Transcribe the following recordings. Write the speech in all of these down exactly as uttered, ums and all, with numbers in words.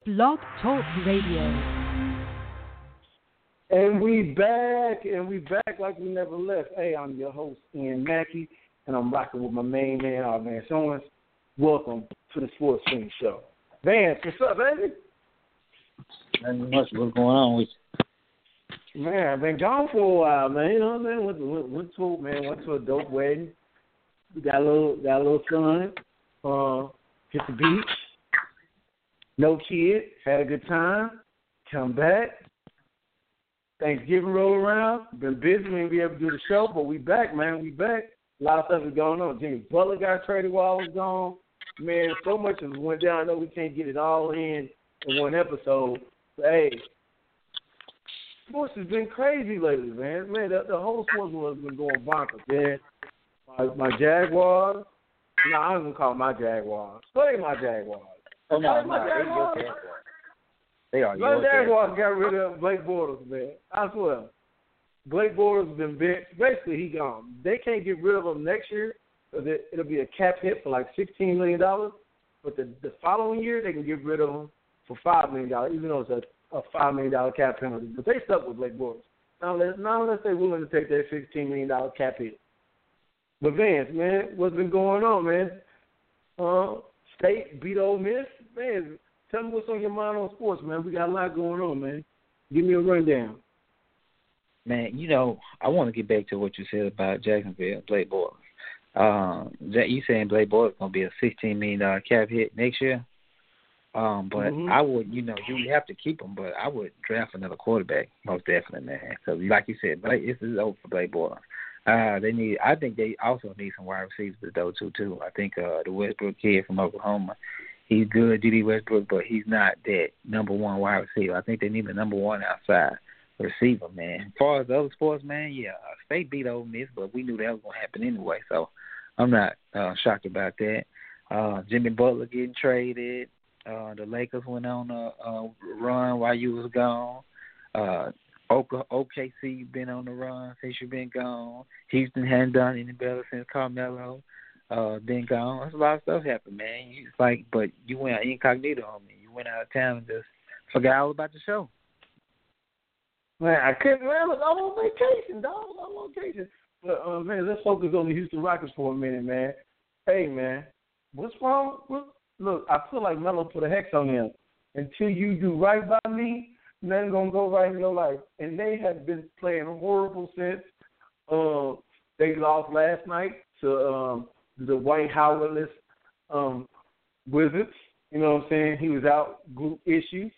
Blog Talk Radio. And we back, and we back like we never left. Hey, I'm your host, Ian Mackey, and I'm rocking with my main man, R. Vance Owens. Welcome to the Sports Scene Show. Vance, what's up, baby? Nothing much. What's going on with you? Man, I've been gone for a while, man. You know what I'm saying? Went, went, went to, man, went to a dope wedding. We got a little, got a little sun. Uh, hit the beach. No kids. Had a good time. Come back. Thanksgiving roll around. Been busy. We ain't be able to do the show, but we back, man. We back. A lot of stuff is going on. Jimmy Butler got traded while I was gone. Man, so much has went down. I know we can't get it all in in one episode. But, hey, sports has been crazy lately, man. Man, the, the whole sports world has been going bonkers, man. My, my Jaguars. No, I don't even call them my Jaguars. Play my Jaguars. Oh, no, my no, Jaguars. They are My your Jaguars got rid of Blake Bortles, man. I swear. Blake Bortles has been benched. Basically, he gone. They can't get rid of him next year. It'll be a cap hit for like sixteen million dollars. But the, the following year, they can get rid of him for five million dollars, even though it's a, a five million dollars cap penalty. But they stuck with Blake Bortles. Not unless, not unless they're willing to take that sixteen million dollars cap hit. But Vance, man, what's been going on, man? Uh, State beat Ole Miss. Man, tell me what's on your mind on sports, man. We got a lot going on, man. Give me a rundown. Man, you know, I want to get back to what you said about Jacksonville and Blake Bortles. Um, you saying Blake Bortles is going to be a sixteen million dollars cap hit next year? Um, but mm-hmm. I would, you know, you have to keep him, but I would draft another quarterback, most definitely, man. Because, like you said, Blake, this is over for Blake Bortles. Uh, they need. I think they also need some wide receivers though too. Too. I think uh, the Westbrook kid from Oklahoma, he's good, D D Westbrook, but he's not that number one wide receiver. I think they need a number one outside receiver, man. As far as the other sports, man, yeah, State beat Ole Miss, but we knew that was gonna happen anyway. So I'm not uh, shocked about that. Uh, Jimmy Butler getting traded. Uh, the Lakers went on a, a run while you was gone. Uh, O K C been on the run since you've been gone. Houston hadn't done any better since Carmelo uh, been gone. There's a lot of stuff happened, man. It's like, but you went incognito on me. You went out of town and just forgot all about the show. Man, I couldn't. Man, I'm on vacation, dog. I'm on vacation. But uh, man, let's focus on the Houston Rockets for a minute, man. Hey, man, what's wrong? What, look, I feel like Melo put a hex on him. Until you do right by me, nothing gonna go right in your life. And they have been playing horrible since uh, they lost last night to um, the White Howardless um, Wizards. You know what I'm saying? He was out, group issues.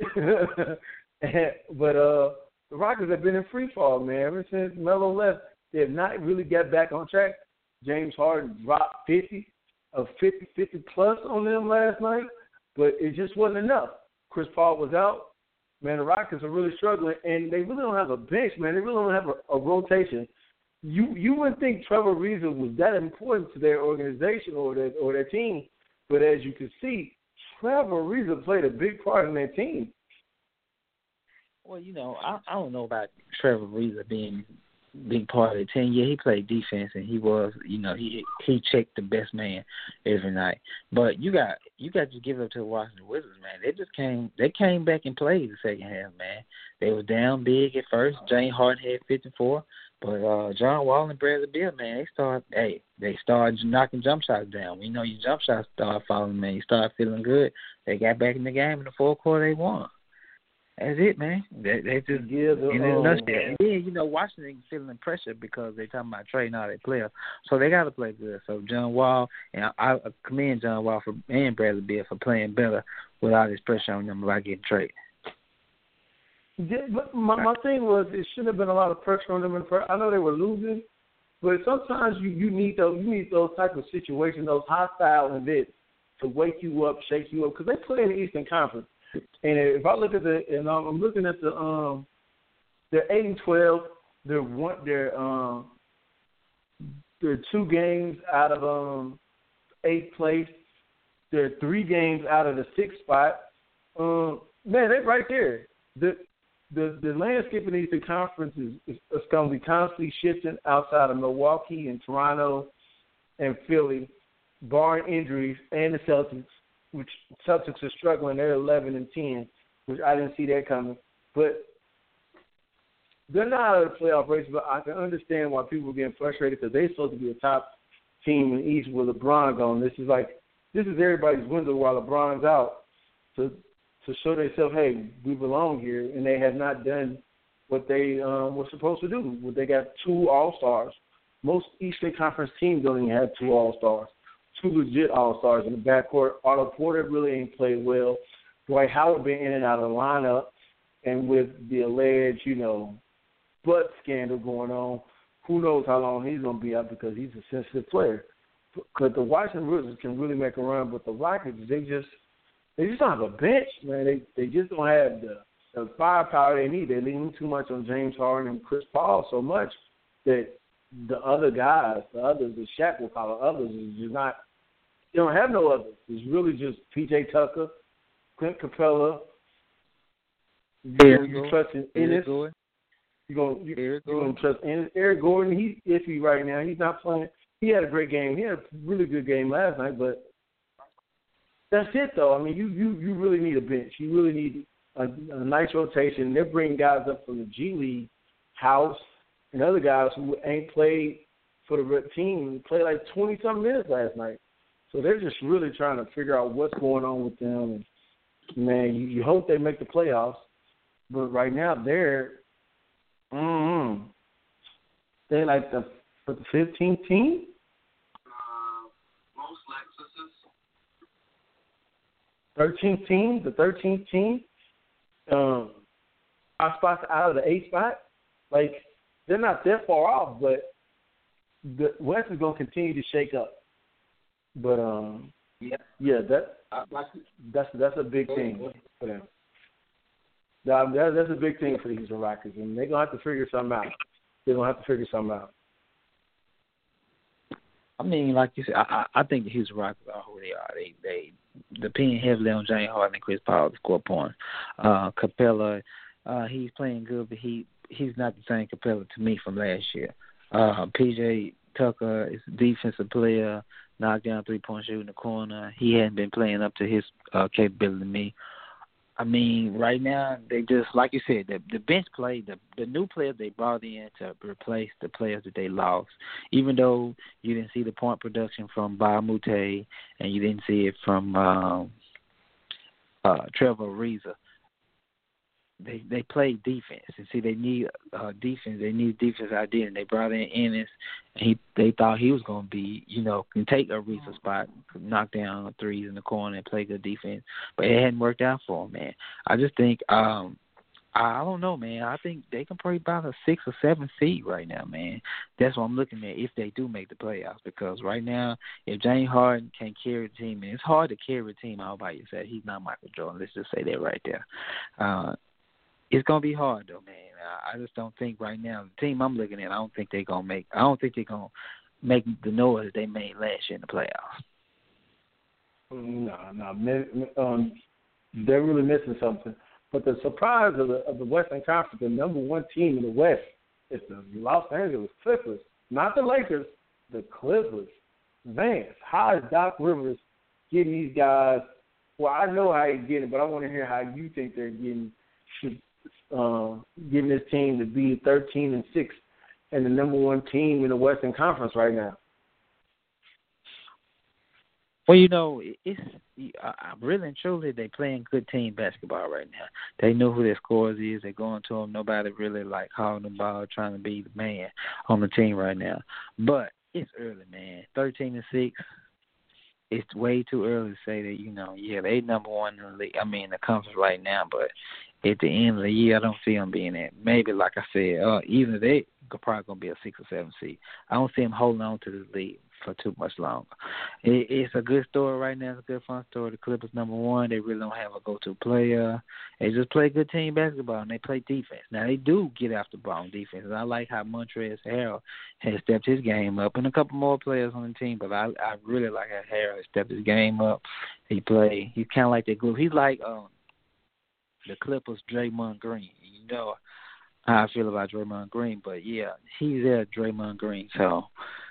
But uh, the Rockets have been in free fall, man. Ever since Melo left, they have not really got back on track. James Harden dropped fifty, uh, fifty, fifty plus on them last night, but it just wasn't enough. Chris Paul was out. Man, the Rockets are really struggling, and they really don't have a bench, man. They really don't have a, a rotation. You you wouldn't think Trevor Ariza was that important to their organization or their, or their team, but as you can see, Trevor Ariza played a big part in their team. Well, you know, I, I don't know about Trevor Ariza being a big part of the team. Yeah, he played defense, and he was, you know, he he checked the best man every night. But you got you got to give it up to the Washington Wizards, man. They just came they came back and played the second half, man. They was down big at first. James Harden had fifty-four, but uh, John Wall and Bradley Beal, man, they start hey they started knocking jump shots down. We know your jump shots start falling, man. You start feeling good. They got back in the game in the fourth quarter. They won. That's it, man. They, they just yeah, the, in a um, nutshell. And then, you know, Washington feeling pressure because they're talking about trading all their players. So they got to play good. So John Wall, and I, I commend John Wall for, and Bradley Beal for playing better without this pressure on them about getting traded. Yeah, but my, my thing was it shouldn't have been a lot of pressure on them. In first. I know they were losing, but sometimes you, you need those you need those type of situations, those hostile events to wake you up, shake you up, because they play in the Eastern Conference. And if I look at the, and I'm looking at the, um, they're eight and twelve. They're one, they're um, they're two games out of um, eighth place. They're three games out of the sixth spot. Um, man, they're right there. The the the landscape in the Eastern Conference is, is, is going to be constantly shifting outside of Milwaukee and Toronto and Philly, barring injuries, and the Celtics. which Celtics are struggling. They're eleven and ten, which I didn't see that coming. But they're not out of the playoff race, but I can understand why people are getting frustrated because they're supposed to be a top team in the East with LeBron gone. This is like this is everybody's window while LeBron's out to to show themselves, hey, we belong here, and they have not done what they um, were supposed to do. They got two All-Stars. Most Eastern Conference teams don't even have two All-Stars, two legit All-Stars in the backcourt. Otto Porter really ain't played well. Dwight Howard been in and out of the lineup, and with the alleged, you know, butt scandal going on, who knows how long he's going to be out because he's a sensitive player. Because the Washington Wizards can really make a run, but the Rockets, they just they just don't have a bench, man. They they just don't have the, the firepower they need. They're leaning too much on James Harden and Chris Paul so much that the other guys, the others, the Shaq will call it others, is just not. You don't have no others. It's really just P J Tucker, Clint Capella. Eric You trust in Ennis. You're going you, you're going to trust Ennis. Eric Gordon. He's iffy right now. He's not playing. He had a great game. He had a really good game last night, but that's it, though. I mean, you you, you really need a bench. You really need a, a nice rotation. They're bringing guys up from the G League, House, and other guys who ain't played for the team. Played like twenty-something minutes last night. So they're just really trying to figure out what's going on with them. And, man, you, you hope they make the playoffs. But right now, they're mm-hmm, they're like the, for the fifteenth team. thirteenth team, the thirteenth team, um, our spots out of the eighth spot. Like, they're not that far off, but the West is going to continue to shake up. But, um, yeah, yeah, that that's that's a big thing for them. That, that, that's a big thing for the Houston Rockets, and they're going to have to figure something out. They're going to have to figure something out. I mean, like you said, I, I think the Houston Rockets are who they are. They they depend heavily on James Harden and Chris Paul to score points. Uh, Capella, uh, he's playing good, but he he's not the same Capella to me from last year. Uh, P J Tucker is a defensive player, knocked down three-point shooter in the corner. He hadn't been playing up to his uh, capability to me. I mean, right now, they just, like you said, the, the bench play, the, the new players they brought in to replace the players that they lost. Even though you didn't see the point production from Ba Mute and you didn't see it from um, uh, Trevor Ariza, they they played defense. And see, they need uh, defense. They need defense idea. And they brought in Ennis, and he they thought he was going to be, you know, can take Ariza's spot, knock down threes in the corner and play good defense. But it hadn't worked out for him, man. I just think, um, I don't know, man. I think they can probably about a six or seven seed right now, man. That's what I'm looking at if they do make the playoffs. Because right now, if James Harden can carry the team, and it's hard to carry a team all by yourself. He's not Michael Jordan. Let's just say that right there. Uh, It's gonna be hard though, man. I just don't think right now the team I'm looking at. I don't think they're gonna make. I don't think they're gonna make the noise they made last year in the playoffs. No, no, um, they're really missing something. But the surprise of the of the Western Conference, the number one team in the West, is the Los Angeles Clippers, not the Lakers, the Clippers. Man, how is Doc Rivers getting these guys? Well, I know how he's getting it, but I want to hear how you think they're getting. Uh, getting this team to be thirteen and six and the number one team in the Western Conference right now. Well, you know, it's uh, really and truly they playing good team basketball right now. They know who their scorers is. They're going to them. Nobody really like holding the ball, trying to be the man on the team right now. But it's early, man. Thirteen and six. It's way too early to say that, you know, yeah, they number one in the league. I mean, the conference right now, but at the end of the year, I don't see them being that. Maybe, like I said, uh, even they could probably going to be a six or seven seed. I don't see them holding on to this league for too much longer. It, it's a good story right now. It's a good, fun story. The Clippers number one. They really don't have a go-to player. They just play good team basketball, and they play defense. Now, they do get after the ball on defense. And I like how Montrezl Harrell has stepped his game up, and a couple more players on the team, but I, I really like how Harrell has stepped his game up. He play. He's kind of like that group. He's like um, the Clippers' Draymond Green. You know how I feel about Draymond Green, but, yeah, he's there, Draymond Green. So,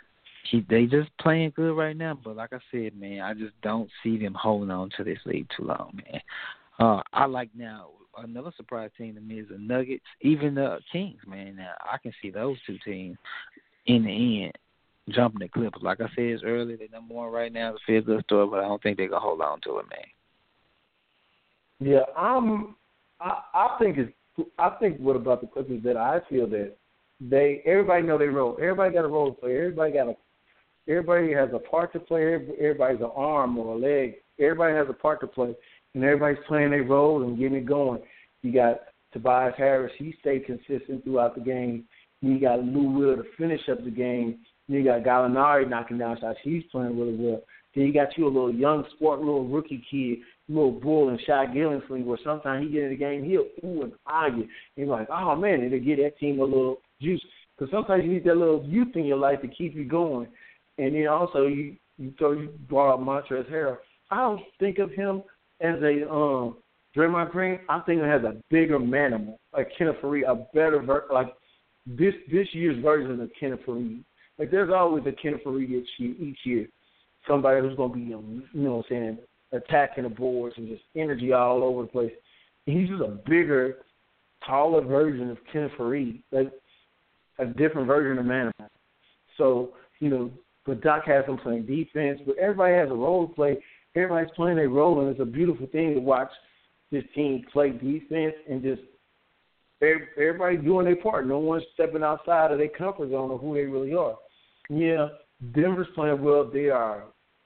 he, they just playing good right now. But like I said, man, I just don't see them holding on to this league too long, man. Uh, I like now another surprise team to me is the Nuggets, even the Kings, man. Now I can see those two teams in the end jumping the Clippers. Like I said earlier, they're number one right now. It's a feel good story, but I don't think they're gonna hold on to it, man. Yeah, I'm. I, I think it's. I think what about the Clippers that I feel that they everybody know they role. Everybody got a role to play. Everybody got a. Everybody has a part to play. Everybody's an arm or a leg. Everybody has a part to play, and everybody's playing their role and getting it going. You got Tobias Harris. He stayed consistent throughout the game. You got Lou Will to finish up the game. You got Gallinari knocking down shots. He's playing really well. Then you got you a little young sport, little rookie kid, little bull and Shai Gillenfling, where sometimes he get in the game, he'll ooh and argue. And you're like, oh, man, it'll get that team a little juice. Because sometimes you need that little youth in your life to keep you going. And then also you you, throw, you brought up Montrezl Harrell. I don't think of him as a um, Draymond Green. I think of him as a bigger manimal, like Kenneth Faried, a better ver- like this this year's version of Kenneth Faried. Like there's always a Kenneth Faried each year, each year. Somebody who's going to be, um, you know what I'm saying, attacking the boards and just energy all over the place. And he's just a bigger, taller version of Kenneth Faried, like a different version of Manimal. So, you know, but Doc has him playing defense, but everybody has a role to play. Everybody's playing their role, and it's a beautiful thing to watch this team play defense and just everybody doing their part. No one's stepping outside of their comfort zone of who they really are. Yeah, Denver's playing well. They are.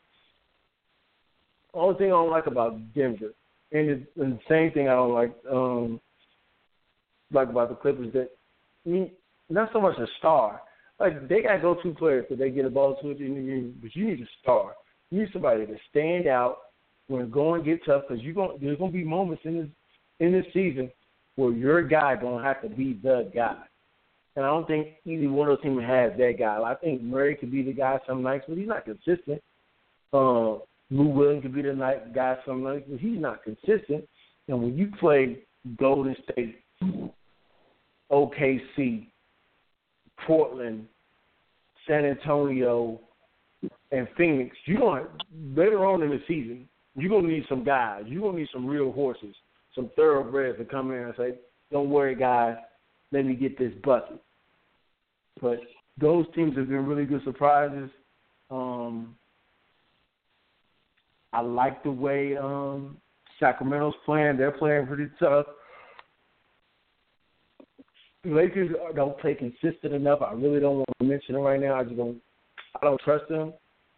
Only thing I don't like about Denver, and, it's, and the same thing I don't like um, like about the Clippers, that I mean, not so much a star. Like they got go-to players because they get a ball to it, but you need a star. You need somebody to stand out when going get tough, because you going there's going to be moments in this in this season where your guy going to have to be the guy. And I don't think either one of those teams has that guy. I think Murray could be the guy some nights, but he's not consistent. Uh, Lou Williams could be the night guy some nights, but he's not consistent. And when you play Golden State, O K C, Portland, San Antonio, and Phoenix, you going later on in the season, you're gonna need some guys. You're gonna need some real horses, some thoroughbreds to come in and say, "Don't worry, guys, let me get this bucket." But those teams have been really good surprises. Um, I like the way um, Sacramento's playing. They're playing pretty tough. The Lakers don't play consistent enough. I really don't want to mention them right now. I just don't. I don't trust them.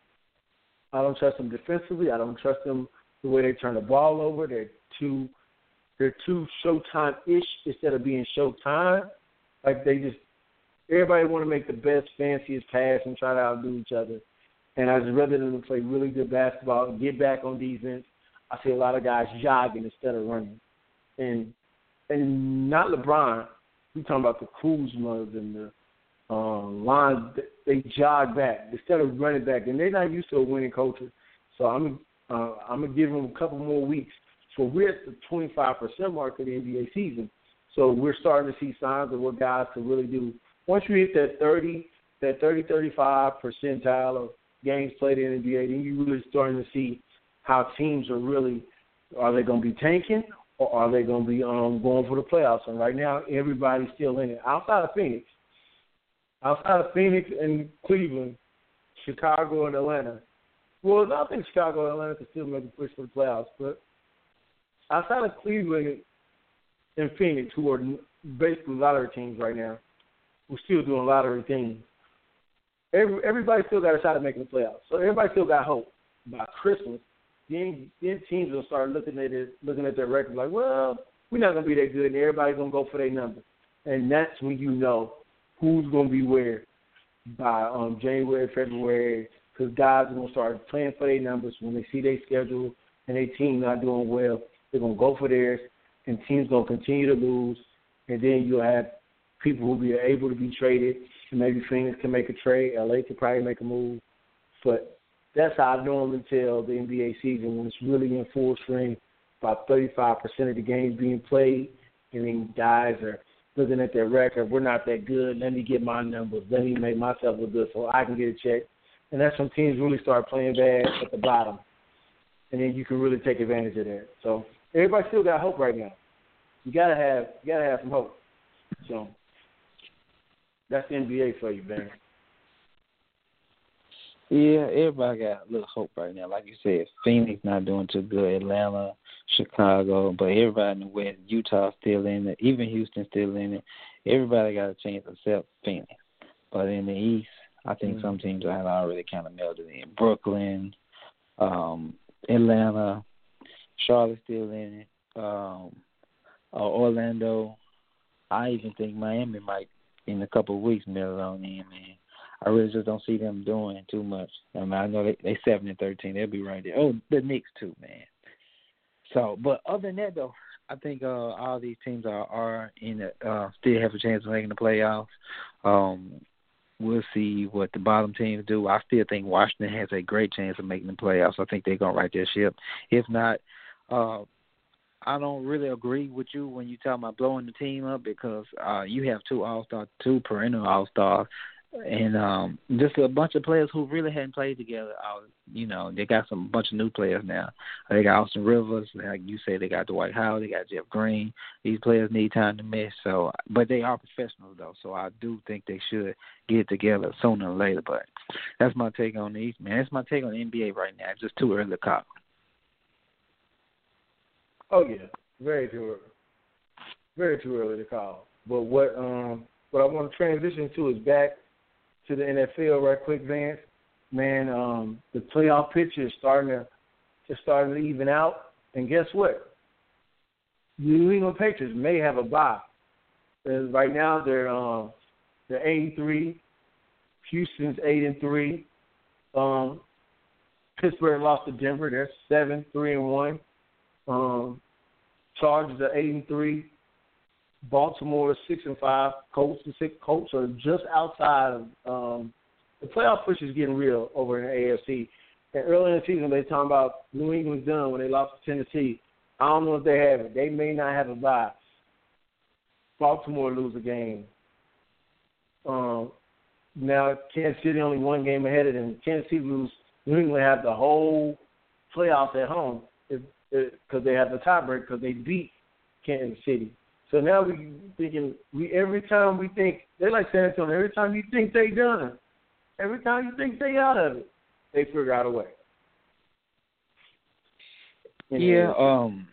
I don't trust them defensively. I don't trust them the way they turn the ball over. They're too. They're too Showtime-ish instead of being Showtime. Like they just. Everybody want to make the best, fanciest pass and try to outdo each other. And I just rather than play really good basketball and get back on defense, I see a lot of guys jogging instead of running. And and not LeBron. We're talking about the Kuzmas and the um, lines. They jog back instead of running back. And they're not used to a winning culture. So I'm uh, I'm going to give them a couple more weeks. So we're at the twenty-five percent mark of the N B A season. So we're starting to see signs of what guys can really do. Once you hit that thirty, that thirty, thirty-five percentile of games played in the N B A, then you're really starting to see how teams are really, are they going to be tanking or are they going to be um, going for the playoffs? And right now, everybody's still in it. Outside of Phoenix, outside of Phoenix and Cleveland, Chicago and Atlanta. Well, I think Chicago and Atlanta can still make a push for the playoffs, but outside of Cleveland and Phoenix, who are basically lottery teams right now, we're still doing lottery things. Every, everybody still got a shot at making the playoffs. So everybody still got hope. By Christmas, then, then teams will start looking at it, looking at their record like, well, we're not going to be that good, and everybody's going to go for their number. And that's when you know who's going to be where by um, January, February, because guys are going to start playing for their numbers when they see their schedule and their team not doing well. They're going to go for theirs, and teams going to continue to lose, and then you'll have people who will be able to be traded, and maybe Phoenix can make a trade. L A could probably make a move. But that's how I normally tell the N B A season when it's really in full swing, about thirty-five percent of the games being played, and then guys are looking at their record. We're not that good. Let me get my numbers. Let me make myself look good so I can get a check. and that's when teams really start playing bad at the bottom, and then you can really take advantage of that. So everybody still got hope right now. You gotta have you gotta have some hope. So that's the N B A for you, man. Yeah, everybody got a little hope right now. Like you said, Phoenix not doing too good, Atlanta, Chicago, but everybody in the West, Utah still in it, even Houston still in it. Everybody got a chance except Phoenix. But in the East, I think mm-hmm. some teams have already kind of melted in. Brooklyn, um, Atlanta, Charlotte still in it, um, uh, Orlando. I even think Miami might, in a couple of weeks, melt on in, man. I really just don't see them doing too much. I mean, I know they they seven and thirteen. They'll be right there. Oh, the Knicks too, man. So, but other than that, though, I think uh, all these teams are are in the, uh, still have a chance of making the playoffs. Um, we'll see what the bottom teams do. I still think Washington has a great chance of making the playoffs. I think they're gonna right their ship. If not, uh, I don't really agree with you when you talk about blowing the team up because uh, you have two all star, two perennial all stars. And um, just a bunch of players who really hadn't played together. Uh, you know, they got some bunch of new players now. They got Austin Rivers, like you said. They got Dwight Howard. They got Jeff Green. These players need time to mesh. So, but they are professionals though. So I do think they should get it together sooner or later. But that's my take on the East, man. That's my take on the N B A right now. It's just too early to call. Oh yeah, very too early. Very too early to call. But what um what I want to transition to is back to the N F L right quick, Vance. Man, um, the playoff picture is starting to is starting to even out. And guess what? New England Patriots may have a bye. Right now they're um, they're eight and three. Houston's eight and three. Um, Pittsburgh lost to Denver. They're seven three and one. Um, Chargers are eight and three. Baltimore is six and five. Colts are six. Colts are just outside of um, the playoff push is getting real over in the A F C. And early in the season, they talking about New England's done when they lost to Tennessee. I don't know if they have it. They may not have a bye. Baltimore lose a game. Um, now Kansas City only one game ahead of them. Kansas City lose. New England have the whole playoffs at home because they have the tiebreak because they beat Kansas City. So now we thinking we every time we think they like San Antonio. Every time you think they done, every time you think they out of it, they figure out a way. You know? Yeah, um,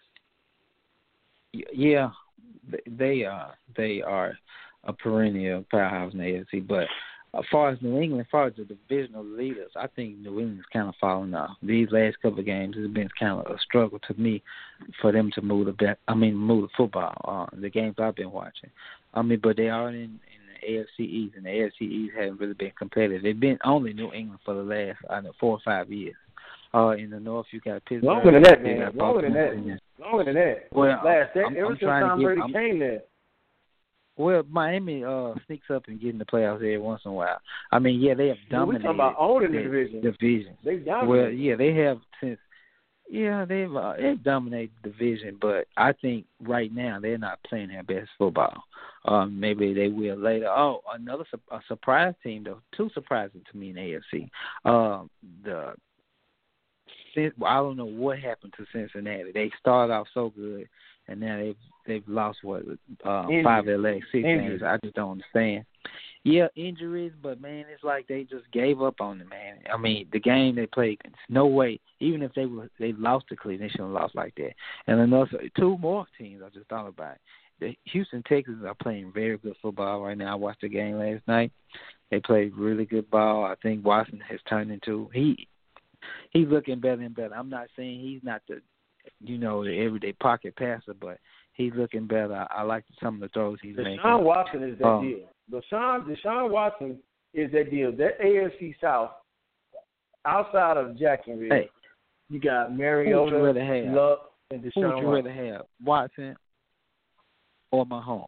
yeah, they are they are a perennial powerhouse in the A F C. But as far as New England, as far as the divisional leaders, I think New England's kind of falling off. These last couple of games has been kind of a struggle to me for them to move the back. I mean, move the football. Uh, the games I've been watching. I mean, but they are in, in the A F C East, and the A F C East haven't really been competitive. They've been only New England for the last I don't know four or five years. Uh, in the North, you got Pittsburgh. Longer than that, man. Longer than that. Longer than that. Well, last that, I'm, ever I'm since Tom Brady I'm, came there. Well, Miami uh, sneaks up and get in the playoffs every once in a while. I mean, yeah, they have dominated. We're talking about owning the division. division. They've dominated. Well, yeah, they have since. Yeah, they've uh, they've dominated the division, but I think right now they're not playing their best football. Um, maybe they will later. Oh, another su- a surprise team though. Two surprises to me in the A F C. Um, the well, I don't know what happened to Cincinnati. They started off so good, and now they've they've lost what uh, five of their last six games. I just don't understand. Yeah, injuries, but man, it's like they just gave up on it, man. I mean, the game they played, it's no way. Even if they were they lost to Cleveland, they shouldn't have lost like that. And another two more teams I just thought about. The Houston Texans are playing very good football right now. I watched the game last night. They played really good ball. I think Watson has turned into he he's looking better and better. I'm not saying he's not the you know the everyday pocket passer, but he's looking better. I, I like some of the throws he's Deshaun making. Deshaun Watson is that um, deal. Deshaun, Deshaun Watson is that deal. That A F C South, outside of Jacksonville, hey, you got Mariota, Luck, and Deshaun Who would you Watson. rather have, Watson or Mahomes?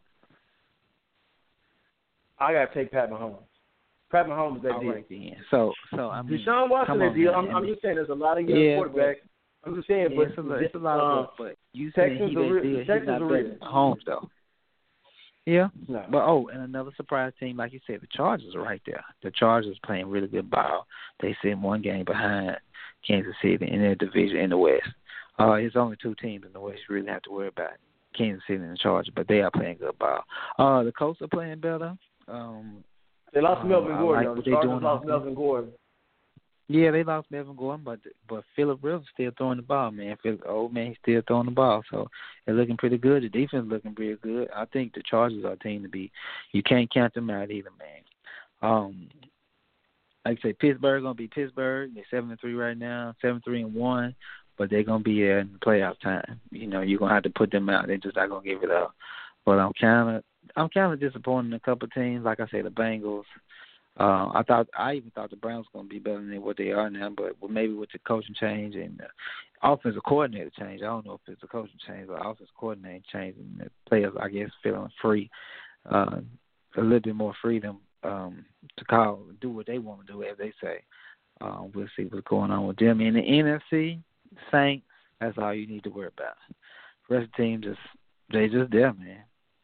I got to take Pat Mahomes. Pat Mahomes is that All deal. right, then. So, so I mean, Deshaun Watson is that deal. I'm, I'm just saying there's a lot of young yeah, quarterbacks. I'm just saying, yeah, but it's a, it's a lot uh, of work, but you saying he that deal, he's not better than Mahomes, though. Yeah. No. But, oh, and another surprise team, like you said, the Chargers are right there. The Chargers playing really good ball. They sit one game behind Kansas City in their division in the West. Uh, it's only two teams in the West you really have to worry about, Kansas City and the Chargers, but they are playing good ball. Uh, the Colts are playing better. Um, they lost um, Melvin I Gordon. like what the they're Chargers doing lost on Melvin Gordon. Yeah, they lost Melvin Gordon, but but Phillip Rivers still throwing the ball, man. Phillip, old man, he's still throwing the ball, so they're looking pretty good. The defense looking pretty good. I think the Chargers are a team to be. You can't count them out either, man. Um, like I say, Pittsburgh gonna be Pittsburgh. They're seven and three right now, seven three and one, but they're gonna be there in the playoff time. You know, you're gonna have to put them out. They're just not gonna give it up. But I'm kind of I'm kind of disappointed in a couple of teams. Like I say, the Bengals. Uh, I thought I even thought the Browns were going to be better than what they are now, but maybe with the coaching change and the offensive coordinator change, I don't know if it's a coaching change or offensive coordinator change, and the players, I guess, feeling free, uh, a little bit more freedom um, to call, do what they want to do, as they say. Uh, we'll see what's going on with them. In the N F C, Saints, that's all you need to worry about. The rest of the team, just they just there, man.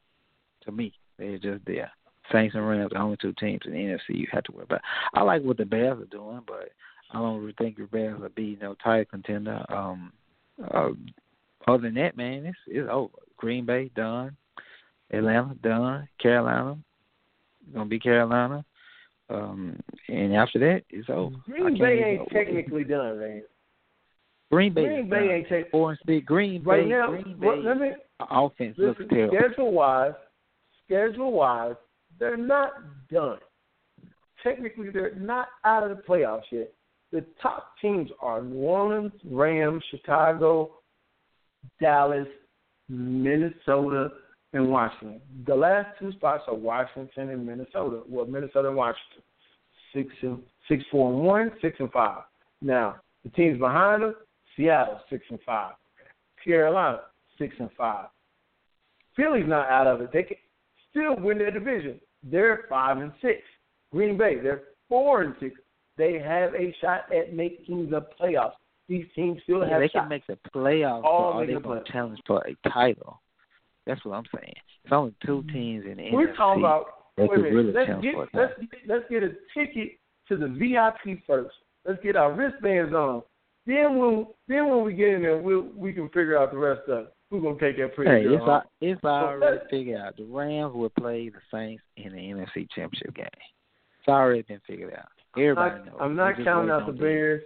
To me, they're just there. Saints and Rams are the only two teams in the N F C you have to worry about. I like what the Bears are doing, but I don't really think the Bears will be no title contender. Um, uh, other than that, man, it's it's over. Green Bay done, Atlanta done, Carolina gonna be Carolina, um, and after that, it's over. Green Bay ain't technically done, man. Green Bay, Green Bay ain't technically four and six. Green right Bay, now. Green Bay Well, let me, offense listen, looks terrible. Schedule wise, schedule wise. They're not done. Technically, they're not out of the playoffs yet. The top teams are New Orleans, Rams, Chicago, Dallas, Minnesota, and Washington. The last two spots are Washington and Minnesota. Well, Minnesota and Washington. Six and six, four and one, six and five. Now, the teams behind them, Seattle, six and five. Carolina, six and five. Philly's not out of it. They can still win their division. They're five and six. Green Bay, they're four and six. They have a shot at making the playoffs. These teams still yeah, have they shots. can make the playoffs, All or are they going to challenge for a title? That's what I'm saying. It's only two teams in the We're N F C talking about. that Wait a could minute. really Let's challenge get for a let's title. get, let's get a ticket to the V I P first. Let's get our wristbands on. Then when then when we get in there, we we'll, we can figure out the rest of it. We're gonna take that pretty Hey, good. it's, Huh? al- it's already let's- figured out. The Rams will play the Saints in the N F C Championship game. It's already been figured out. Everybody I'm not, knows. I'm not They just counting wait out the on Bears.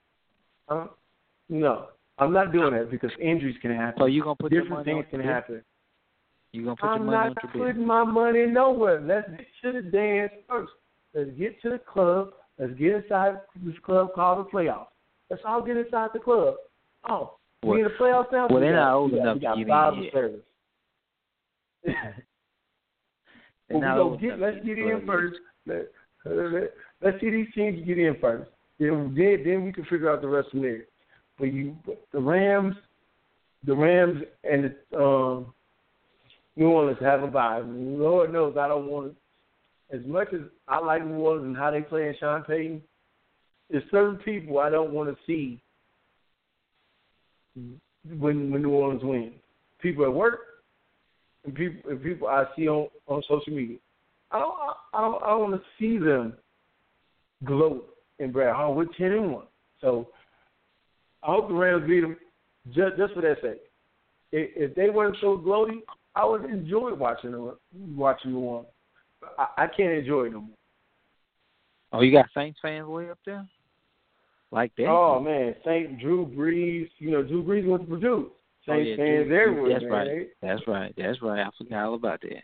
Uh, no, I'm not doing that because injuries can happen. So you gonna put your Different money things on can Trubisky? happen. You gonna put I'm your money on not Trubisky? putting my money nowhere. Let's get to the dance first. Let's get to the club. Let's get inside this club called the playoffs. Let's all get inside the club. Oh, Well- we in the playoffs now? well, We they're got- not old we got- enough we to got get in five yet. service. They're Well, not we old go get, enough let's to get the in playoffs. first. Let, let, let's see these teams get in first. Then, then, then we can figure out the rest from there. But you, the Rams, the Rams, and the um, New Orleans have a bye. Lord knows I don't want to. As much as I like New Orleans and how they play in Sean Payton, there's certain people I don't want to see when when New Orleans wins. People at work and people and people I see on, on social media. I don't I don't, I don't want to see them gloat and brag. Oh, we're ten and one. So I hope the Rams beat them just just for that sake. If, if they weren't so gloaty, I would enjoy watching them watching New Orleans. I, I can't enjoy it no more. Oh, you got Saints fans way up there? Like that? Oh man, Saint Drew Brees. You know, Drew Brees went to Purdue. Oh, Saints yeah, fans Drew- everywhere, That's man. right. That's right. That's right. I forgot all about that.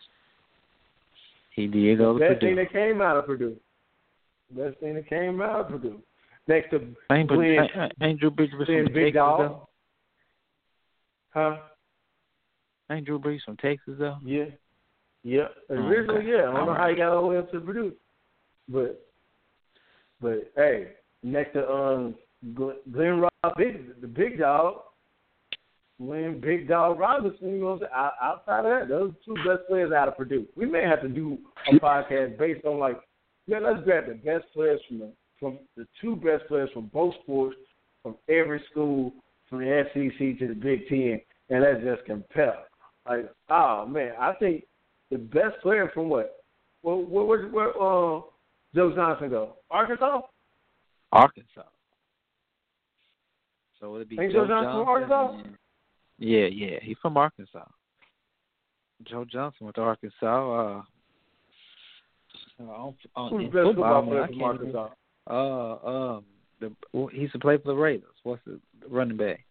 He did go to Best Purdue. thing that came out of Purdue. Best thing that came out of Purdue. Next to Ain't, Glenn, ain't, ain't Drew Brees from Glenn Texas, Big Dog. though? Huh? Ain't Drew Brees from Texas, though? Yeah. Yeah. Oh, Originally, okay. yeah. I don't All know right. how he got all the way up to Purdue. But, but hey, next to um, Glenn, Glenn Rob, big, the big dog, Glenn Big Dog Robinson, you know, out- outside of that, those two best players out of Purdue. We may have to do a podcast based on, like, yeah, let's grab the best players from the, from the two best players from both sports, from every school, from the S E C to the Big Ten, and let's just compare. Like, oh, man, I think the best player from what? Where where where, where uh, Joe Johnson go? Arkansas. Arkansas. So it'd be Ain't Joe Joe Johnson Johnson. from Arkansas? And, yeah, yeah, he's from Arkansas. Joe Johnson with Arkansas. Uh, uh, on, on, Who's in the best football, football man, player I from can't Arkansas? Uh, um, the well, he used to play for the Raiders. What's the running back?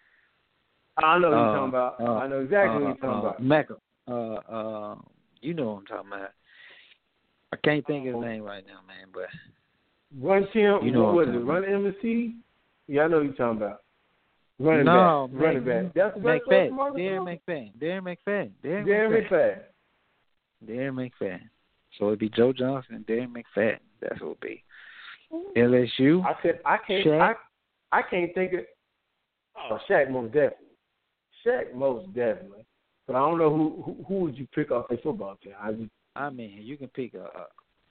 I know what you're Uh, talking about. uh, I know exactly uh, what you're talking uh, about. Mecca. Uh, uh, you know what I'm talking about. I can't think of his name right now, man. But Run Tim, you know what what was I'm it? talking Run M C? Yeah, I know what you're talking about. Running No, back. Running man. back. That's the best player from McFadden. Arkansas? Darren McFadden. Darren McFadden. Darren Darren McFadden. McFadden. Darren McFadden. So it'd be Joe Johnson and Darren McFadden. That's what it'd be. L S U. I said I can't Shaq. I I can't think of oh Shaq most definitely. Shaq most definitely. But I don't know who who, who would you pick off a football team. I just I mean, you can pick a.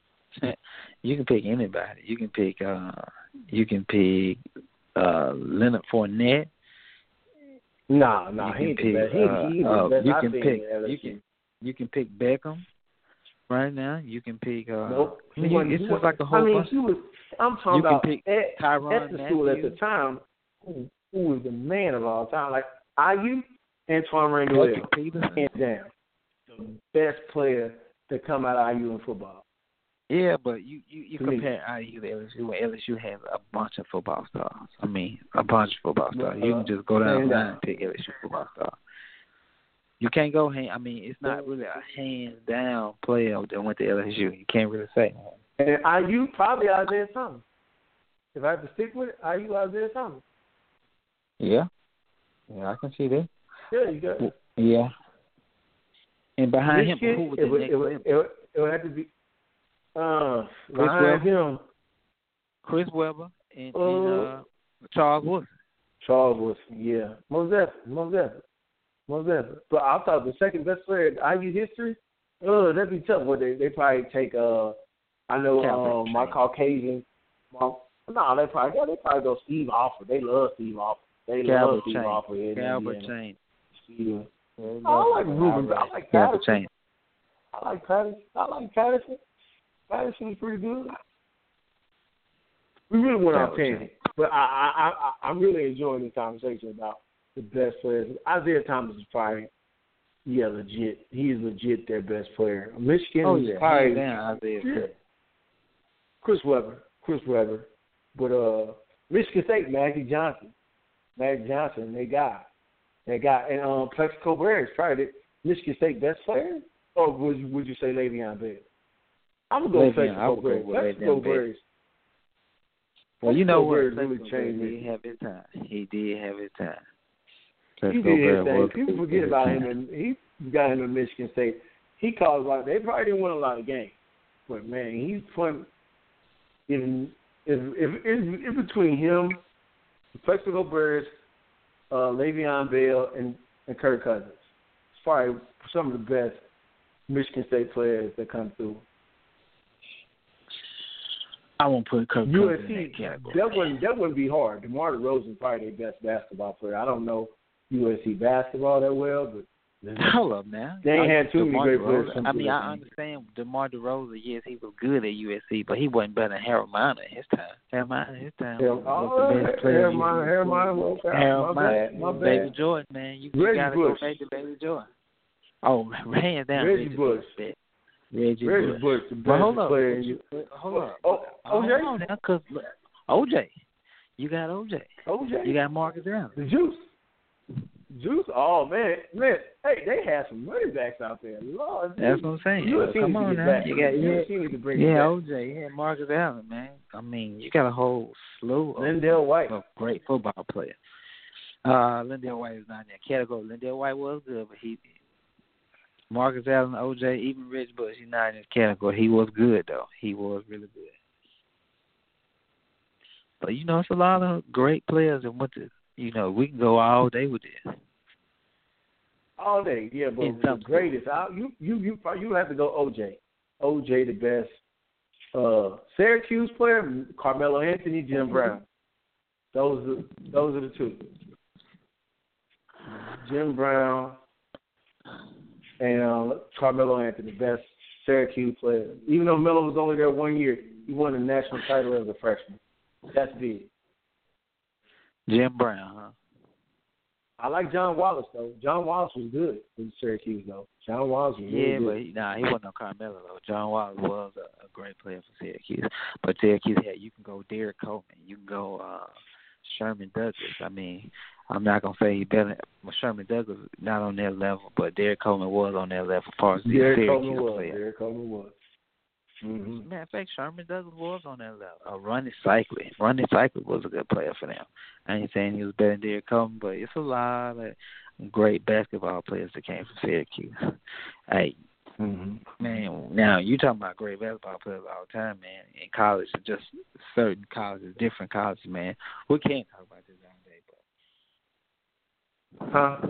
You can pick anybody. You can pick. Uh, you can pick uh, Leonard Fournette. Nah, nah, he You ain't can the pick. best. He, uh, he uh, the best you I've can seen pick. in L S U. You can. You can pick Beckham. Right now, you can pick. Uh, Nope. I mean, He wasn't- it's he just wasn't- like a whole I mean, bunch. he was. I'm talking You can about pick at, Tyrann at the school at the Matthew. time. Who, who was the man of all time? Like I U, Antoine Randall, Patrick Peterson. hands down, the best player to come out of I U in football. Yeah, but you, you, you To me. compare I U to L S U, and L S U has a bunch of football stars. I mean, a bunch of football stars. You can just go down the Hands line down. and pick L S U football stars. You can't go hand. I mean, it's not really a hands down player that went to L S U. You can't really say. And I U probably Isaiah Thomas. If I have to stick with it, I U Isaiah Thomas. Yeah, yeah, I can see that. Yeah, you got. Yeah. And behind Michigan, him, who was it the would, next it would, level? it would, it would have to be. Uh, Chris behind Webber? him, Chris Webber and, uh, and uh, Charles Woodson. Charles Woodson. Yeah, most definitely, most definitely, most definitely. But I thought the second best player in I U history. Oh, that'd be tough. What they they probably take. Uh, I know Calvert uh, my Train. Caucasian. My, no, they probably yeah, they probably go Steve Alford. They love Steve Alford. They Calvert love Steve Chain. Alford. in Calvert Indiana. Chain. Yeah. I like Ruben. I like Calvert Patterson. Chain. I like Patterson. I like Patterson. Patterson is pretty good. We really went off tangent, but I, I, I, I'm really enjoying this conversation about the best players. Isaiah Thomas is probably, yeah, legit. He is legit their best player. Michigan Oh, is yeah. probably Hands down, Isaiah. yeah. Chris Webber. Chris Webber. But uh, Michigan State, Magic Johnson. Magic Johnson, they got. They got, and um, Plexico Berry is probably the Michigan State best player? Or would you, would you say Le'Veon Bell? I'm going to go Le'Veon, I Plexico would go Berry. with Plexico Le'Veon Bell. Berry. Well, you know Plexico what? Berry really Plexico changed Berry me. did have his time. He did have his time. He Plexico did his Berry thing. was People his forget about time. him, and he got him in Michigan State. He caused a lot. They probably didn't win a lot of games, but man, he's putting in if if if, if between him, Plexico Berry, uh, Le'Veon Bell, and and Kirk Cousins, it's probably some of the best Michigan State players that come through. I won't put Kirk U S Cousins C, in that category. that wouldn't that wouldn't be hard. DeMar DeRozan probably their best basketball player. I don't know U S C basketball that well, but Hold up now. they ain't had too many DeMar great DeRozan- players come I through mean, that I team. understand DeMar DeRozan. Yes, he was good at U S C, but he wasn't better than Harold Miner in his time. Harold Miner in his time Harold- was oh, the best player. Harold in Miner, U S C. Harold Miner, well, Harold my Miner, bad, my bad. Baby Jordan, man. You, you Reggie gotta Bush. go back to Baby Jordan. Oh, hands down, Reggie Reggie Bush. Bush. Reggie, Reggie Bush. Bush, the But best hold up, player in you. hold up. Oh, O J? Hold on now, cause look, O J, you got O J. O J? You got Marcus Allen. The Juice. Juice? Oh, man. Man, hey, they had some running backs out there. Lord, That's what I'm saying. U S C Come needs to on get now. back. You got U yeah, S C need to bring it yeah, back. O J, yeah, Marcus Allen, man. I mean, you got a whole slew of, Lindell White. of great football players. Uh, Lindell White is not in that category. Lindell White was good, but he, Marcus Allen, O J, even Reggie Bush, he's not in this category. He was good though. He was really good. But you know, it's a lot of great players, and what the, you know, we can go all day with this. All day, yeah, but In the some greatest, I, you you you you have to go O J. O J the best. Uh, Syracuse player, Carmelo Anthony, Jim Brown. Those are those are the two. Jim Brown and uh, Carmelo Anthony, best Syracuse player. Even though Melo was only there one year, he won the national title as a freshman. That's big. Jim Brown, huh? I like John Wallace, though. John Wallace was good in Syracuse, though. John Wallace was really yeah, good. but he, nah, he wasn't no Carmelo, though. John Wallace was a, a great player for Syracuse. But Syracuse had, you can go Derek Coleman. You can go uh, Sherman Douglas. I mean, I'm not going to say he better. Well, Sherman Douglas not on their level, but Derek Coleman was on their level as far as the Derek Syracuse Coleman was. player. Derek Coleman was. Mm-hmm. Matter of fact, Sherman Douglas was on that level. Uh, Ronnie Cycli. Ronnie Cycli was a good player for them. I ain't saying he was better than Derek Coleman, but it's a lot of great basketball players that came from Syracuse. Hey, mm-hmm. man, now you talking about great basketball players all the time, man. In college, just certain colleges, different colleges, man. We can't talk about this all day, but huh?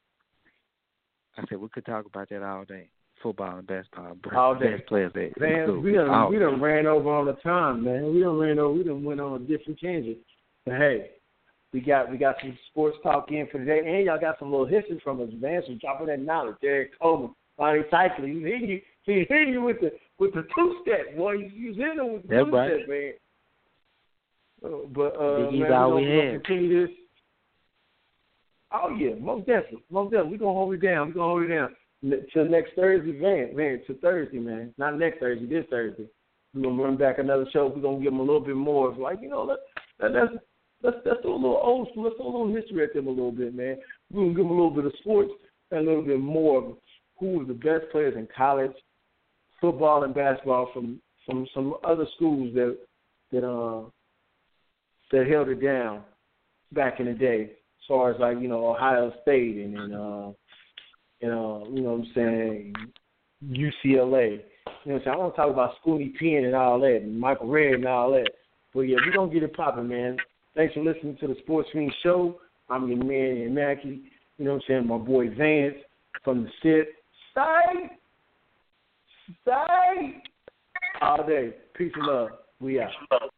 I said we could talk about that all day. Football and basketball, all day. Best players that man, we done all we done ran over on the time, man. We done ran over. We done went on a different tangent. But hey, we got we got some sports talk in for today, and y'all got some little history from us, man. So dropping that knowledge. Derek Coleman, Ronnie Cycli, he hit you, he hit you with the with the two step, boy. You was hitting him with the That's two right. step, man. Uh, but uh, He's man, all we we gonna, had. gonna continue this. Oh yeah, most definitely, most definitely. We gonna hold it down. We gonna hold it down. Till next Thursday, man, man, to Thursday, man. Not next Thursday, this Thursday. We're going to run back another show. We're going to give them a little bit more. It's like, you know, let, let, let's, let's, let's do a little old school. Let's do a little history at them a little bit, man. We're going to give them a little bit of sports and a little bit more of who were the best players in college, football and basketball from, from some other schools that that uh that held it down back in the day. As far as, like, you know, Ohio State and, and uh, And, uh, you know what I'm saying, U C L A. You know what I'm saying? I want to talk about Scoonie Penn and all that, and Michael Red and all that. But, yeah, we're going to get it popping, man. Thanks for listening to the Sports Screen Show. I'm your man, Ian Mackey. You know what I'm saying? My boy Vance from the sit. Side. Side. All day. Peace and love. We out.